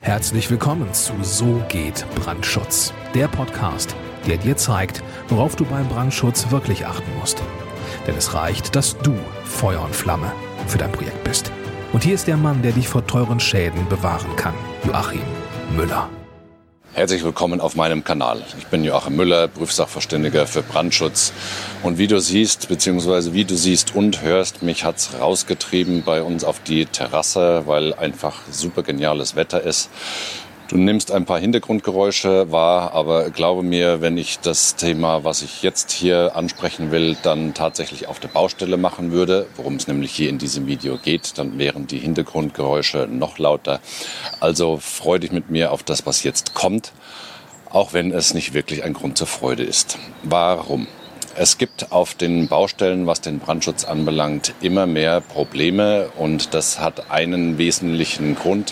Herzlich willkommen zu So geht Brandschutz, der Podcast, der dir zeigt, worauf du beim Brandschutz wirklich achten musst. Denn es reicht, dass du Feuer und Flamme für dein Projekt bist. Und hier ist der Mann, der dich vor teuren Schäden bewahren kann, Joachim Müller. Herzlich willkommen auf meinem Kanal. Ich bin Joachim Müller, Prüfsachverständiger für Brandschutz. Und wie du siehst und hörst, mich hat's rausgetrieben bei uns auf die Terrasse, weil einfach super geniales Wetter ist. Du nimmst ein paar Hintergrundgeräusche wahr, aber glaube mir, wenn ich das Thema, was ich jetzt hier ansprechen will, dann tatsächlich auf der Baustelle machen würde, worum es nämlich hier in diesem Video geht, dann wären die Hintergrundgeräusche noch lauter. Also freu dich mit mir auf das, was jetzt kommt, auch wenn es nicht wirklich ein Grund zur Freude ist. Warum? Es gibt auf den Baustellen, was den Brandschutz anbelangt, immer mehr Probleme und das hat einen wesentlichen Grund.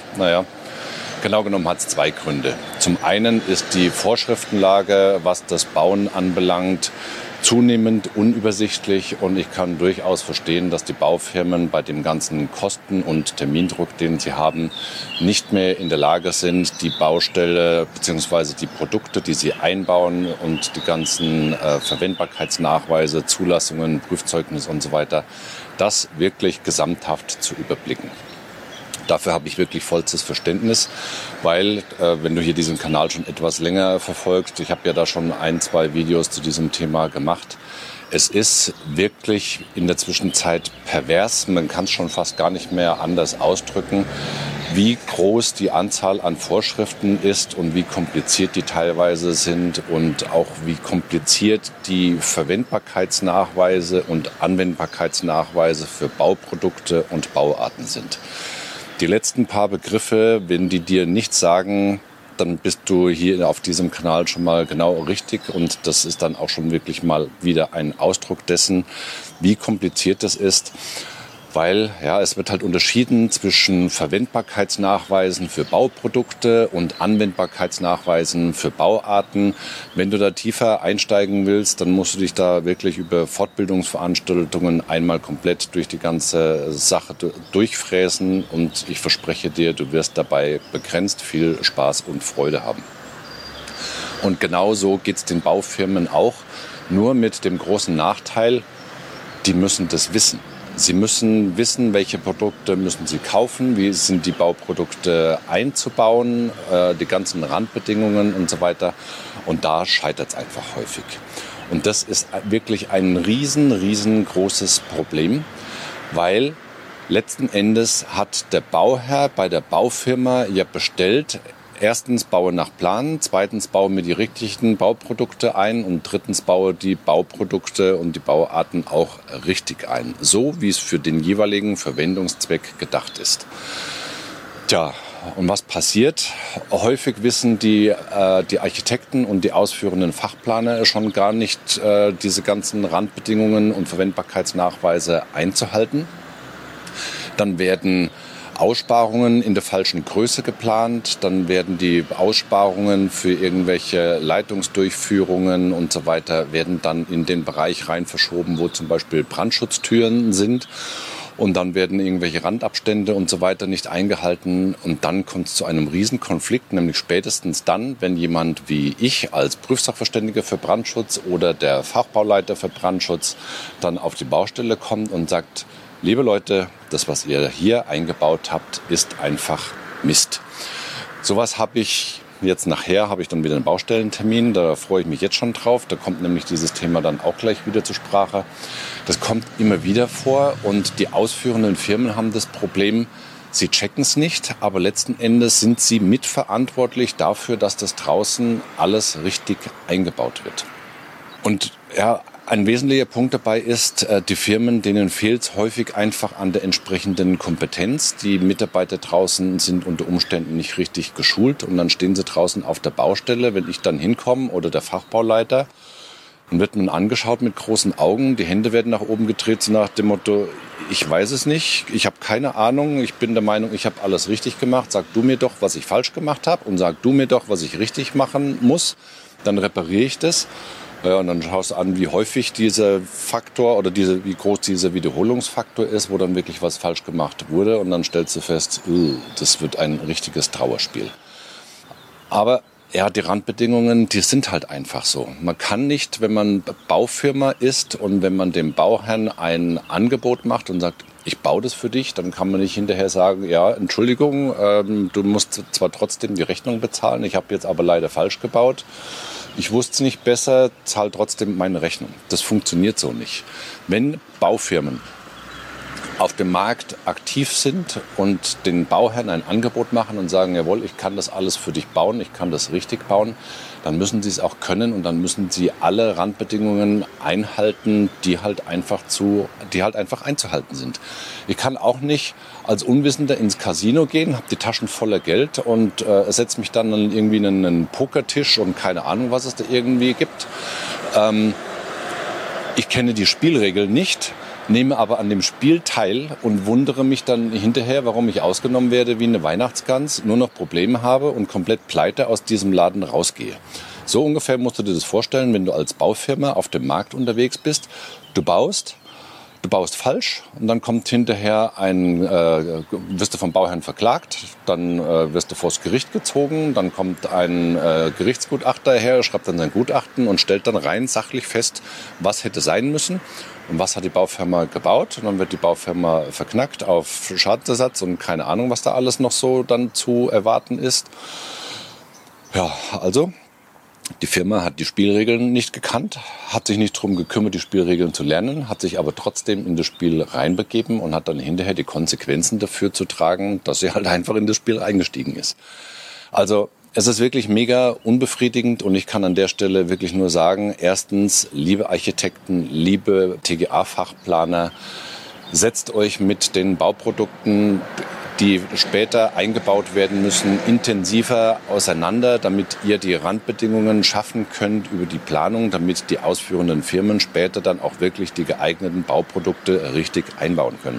Genau genommen hat es zwei Gründe. Zum einen ist die Vorschriftenlage, was das Bauen anbelangt, zunehmend unübersichtlich und ich kann durchaus verstehen, dass die Baufirmen bei dem ganzen Kosten- und Termindruck, den sie haben, nicht mehr in der Lage sind, die Baustelle bzw. die Produkte, die sie einbauen und die ganzen Verwendbarkeitsnachweise, Zulassungen, Prüfzeugnis und so weiter, das wirklich gesamthaft zu überblicken. Dafür habe ich wirklich vollstes Verständnis, weil, wenn du hier diesen Kanal schon etwas länger verfolgst, ich habe ja da schon 1-2 Videos zu diesem Thema gemacht, es ist wirklich in der Zwischenzeit pervers, man kann es schon fast gar nicht mehr anders ausdrücken, wie groß die Anzahl an Vorschriften ist und wie kompliziert die teilweise sind und auch wie kompliziert die Verwendbarkeitsnachweise und Anwendbarkeitsnachweise für Bauprodukte und Bauarten sind. Die letzten paar Begriffe, wenn die dir nichts sagen, dann bist du hier auf diesem Kanal schon mal genau richtig. Und das ist dann auch schon wirklich mal wieder ein Ausdruck dessen, wie kompliziert das ist. Weil es wird halt unterschieden zwischen Verwendbarkeitsnachweisen für Bauprodukte und Anwendbarkeitsnachweisen für Bauarten. Wenn du da tiefer einsteigen willst, dann musst du dich da wirklich über Fortbildungsveranstaltungen einmal komplett durch die ganze Sache durchfräsen. Und ich verspreche dir, du wirst dabei begrenzt viel Spaß und Freude haben. Und genauso geht es den Baufirmen auch, nur mit dem großen Nachteil, die müssen das wissen. Sie müssen wissen, welche Produkte müssen sie kaufen, wie sind die Bauprodukte einzubauen, die ganzen Randbedingungen und so weiter. Und da scheitert es einfach häufig. Und das ist wirklich ein riesengroßes Problem, weil letzten Endes hat der Bauherr bei der Baufirma ja bestellt, erstens baue nach Plan, zweitens baue mir die richtigen Bauprodukte ein und drittens baue die Bauprodukte und die Bauarten auch richtig ein. So wie es für den jeweiligen Verwendungszweck gedacht ist. Tja, und was passiert? Häufig wissen die Architekten und die ausführenden Fachplaner schon gar nicht, diese ganzen Randbedingungen und Verwendbarkeitsnachweise einzuhalten. Dann werden Aussparungen in der falschen Größe geplant, dann werden die Aussparungen für irgendwelche Leitungsdurchführungen und so weiter werden dann in den Bereich rein verschoben, wo zum Beispiel Brandschutztüren sind und dann werden irgendwelche Randabstände und so weiter nicht eingehalten und dann kommt es zu einem Riesenkonflikt, nämlich spätestens dann, wenn jemand wie ich als Prüfsachverständiger für Brandschutz oder der Fachbauleiter für Brandschutz dann auf die Baustelle kommt und sagt: Liebe Leute, das, was ihr hier eingebaut habt, ist einfach Mist. Sowas habe ich jetzt nachher, habe ich dann wieder einen Baustellentermin, da freue ich mich jetzt schon drauf. Da kommt nämlich dieses Thema dann auch gleich wieder zur Sprache. Das kommt immer wieder vor und die ausführenden Firmen haben das Problem, sie checken es nicht, aber letzten Endes sind sie mitverantwortlich dafür, dass das draußen alles richtig eingebaut wird. Und ein wesentlicher Punkt dabei ist, die Firmen, denen fehlt es häufig einfach an der entsprechenden Kompetenz. Die Mitarbeiter draußen sind unter Umständen nicht richtig geschult und dann stehen sie draußen auf der Baustelle. Wenn ich dann hinkomme oder der Fachbauleiter, dann wird man angeschaut mit großen Augen. Die Hände werden nach oben gedreht, so nach dem Motto: Ich weiß es nicht, ich habe keine Ahnung, ich bin der Meinung, ich habe alles richtig gemacht. Sag du mir doch, was ich falsch gemacht habe und sag du mir doch, was ich richtig machen muss. Dann repariere ich das. Ja, und dann schaust du an, wie häufig dieser Faktor oder wie groß dieser Wiederholungsfaktor ist, wo dann wirklich was falsch gemacht wurde. Und dann stellst du fest, das wird ein richtiges Trauerspiel. Aber ja, die Randbedingungen, die sind halt einfach so. Man kann nicht, wenn man Baufirma ist und wenn man dem Bauherrn ein Angebot macht und sagt, ich baue das für dich, dann kann man nicht hinterher sagen, ja, Entschuldigung, du musst zwar trotzdem die Rechnung bezahlen, ich habe jetzt aber leider falsch gebaut. Ich wusste es nicht besser, zahl trotzdem meine Rechnung. Das funktioniert so nicht. Wenn Baufirmen auf dem Markt aktiv sind und den Bauherren ein Angebot machen und sagen, jawohl, ich kann das alles für dich bauen, ich kann das richtig bauen, dann müssen sie es auch können und dann müssen sie alle Randbedingungen einhalten, die halt einfach einzuhalten sind. Ich kann auch nicht als Unwissender ins Casino gehen, habe die Taschen voller Geld und setze mich dann an irgendwie einen Pokertisch und keine Ahnung, was es da irgendwie gibt. Ich kenne die Spielregeln nicht, nehme aber an dem Spiel teil und wundere mich dann hinterher, warum ich ausgenommen werde wie eine Weihnachtsgans, nur noch Probleme habe und komplett pleite aus diesem Laden rausgehe. So ungefähr musst du dir das vorstellen, wenn du als Baufirma auf dem Markt unterwegs bist. Du baust falsch und dann kommt hinterher wirst du vom Bauherrn verklagt, dann wirst du vors Gericht gezogen, dann kommt ein Gerichtsgutachter her, schreibt dann sein Gutachten und stellt dann rein sachlich fest, was hätte sein müssen und was hat die Baufirma gebaut. Und dann wird die Baufirma verknackt auf Schadensersatz und keine Ahnung, was da alles noch so dann zu erwarten ist. Ja, also die Firma hat die Spielregeln nicht gekannt, hat sich nicht darum gekümmert, die Spielregeln zu lernen, hat sich aber trotzdem in das Spiel reinbegeben und hat dann hinterher die Konsequenzen dafür zu tragen, dass sie halt einfach in das Spiel eingestiegen ist. Also es ist wirklich mega unbefriedigend und ich kann an der Stelle wirklich nur sagen, erstens, liebe Architekten, liebe TGA-Fachplaner, setzt euch mit den Bauprodukten, die später eingebaut werden müssen, intensiver auseinander, damit ihr die Randbedingungen schaffen könnt über die Planung, damit die ausführenden Firmen später dann auch wirklich die geeigneten Bauprodukte richtig einbauen können.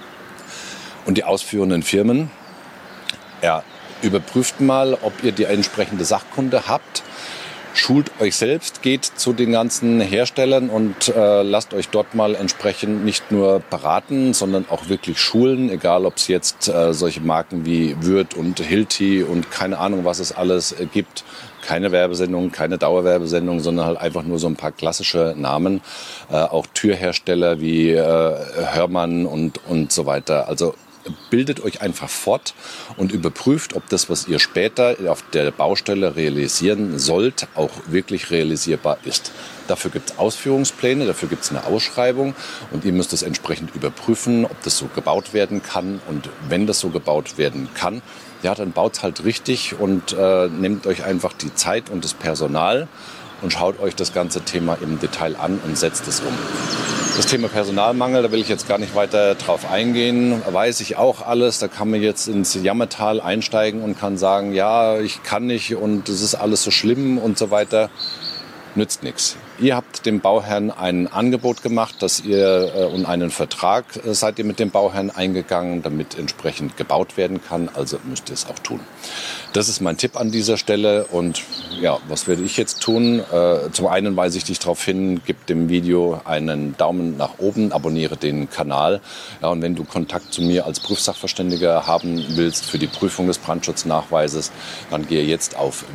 Und die ausführenden Firmen, ja, überprüft mal, ob ihr die entsprechende Sachkunde habt. Schult euch selbst, geht zu den ganzen Herstellern und lasst euch dort mal entsprechend nicht nur beraten, sondern auch wirklich schulen, egal ob es jetzt solche Marken wie Würth und Hilti und keine Ahnung, was es alles gibt. Keine Werbesendung, keine Dauerwerbesendung, sondern halt einfach nur so ein paar klassische Namen. Auch Türhersteller wie Hörmann und so weiter. Also bildet euch einfach fort und überprüft, ob das, was ihr später auf der Baustelle realisieren sollt, auch wirklich realisierbar ist. Dafür gibt es Ausführungspläne, dafür gibt es eine Ausschreibung und ihr müsst es entsprechend überprüfen, ob das so gebaut werden kann. Und wenn das so gebaut werden kann, ja, dann baut es halt richtig und nehmt euch einfach die Zeit und das Personal und schaut euch das ganze Thema im Detail an und setzt es um. Das Thema Personalmangel, da will ich jetzt gar nicht weiter drauf eingehen, weiß ich auch alles. Da kann man jetzt ins Jammertal einsteigen und kann sagen, ja, ich kann nicht und es ist alles so schlimm und so weiter. Nützt nichts. Ihr habt dem Bauherrn ein Angebot gemacht, dass ihr und einen Vertrag seid ihr mit dem Bauherrn eingegangen, damit entsprechend gebaut werden kann. Also müsst ihr es auch tun. Das ist mein Tipp an dieser Stelle. Und ja, was werde ich jetzt tun? Zum einen weise ich dich darauf hin, gib dem Video einen Daumen nach oben, abonniere den Kanal. Ja, und wenn du Kontakt zu mir als Prüfsachverständiger haben willst für die Prüfung des Brandschutznachweises, dann gehe jetzt auf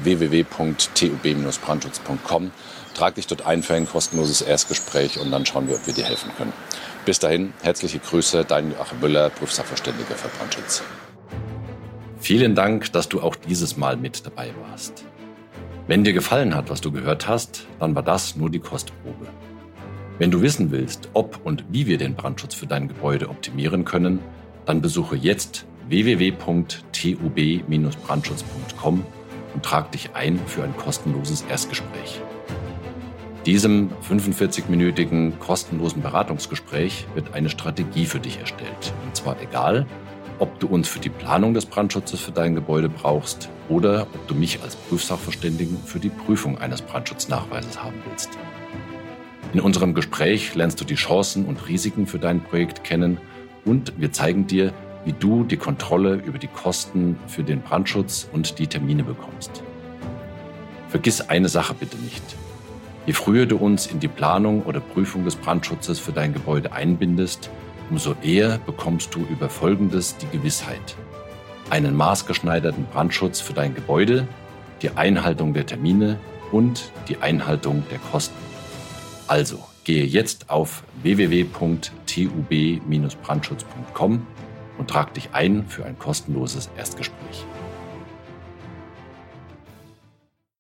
www.tub-brandschutz.com. Trag dich dort ein für ein kostenloses Erstgespräch und dann schauen wir, ob wir dir helfen können. Bis dahin, herzliche Grüße, dein Joachim Müller, Prüfsachverständiger für Brandschutz. Vielen Dank, dass du auch dieses Mal mit dabei warst. Wenn dir gefallen hat, was du gehört hast, dann war das nur die Kostprobe. Wenn du wissen willst, ob und wie wir den Brandschutz für dein Gebäude optimieren können, dann besuche jetzt www.tub-brandschutz.com und trag dich ein für ein kostenloses Erstgespräch. Diesem 45-minütigen kostenlosen Beratungsgespräch wird eine Strategie für dich erstellt. Und zwar egal, ob du uns für die Planung des Brandschutzes für dein Gebäude brauchst oder ob du mich als Prüfsachverständigen für die Prüfung eines Brandschutznachweises haben willst. In unserem Gespräch lernst du die Chancen und Risiken für dein Projekt kennen und wir zeigen dir, wie du die Kontrolle über die Kosten für den Brandschutz und die Termine bekommst. Vergiss eine Sache bitte nicht. Je früher du uns in die Planung oder Prüfung des Brandschutzes für dein Gebäude einbindest, umso eher bekommst du über Folgendes die Gewissheit: einen maßgeschneiderten Brandschutz für dein Gebäude, die Einhaltung der Termine und die Einhaltung der Kosten. Also gehe jetzt auf www.tub-brandschutz.com und trag dich ein für ein kostenloses Erstgespräch.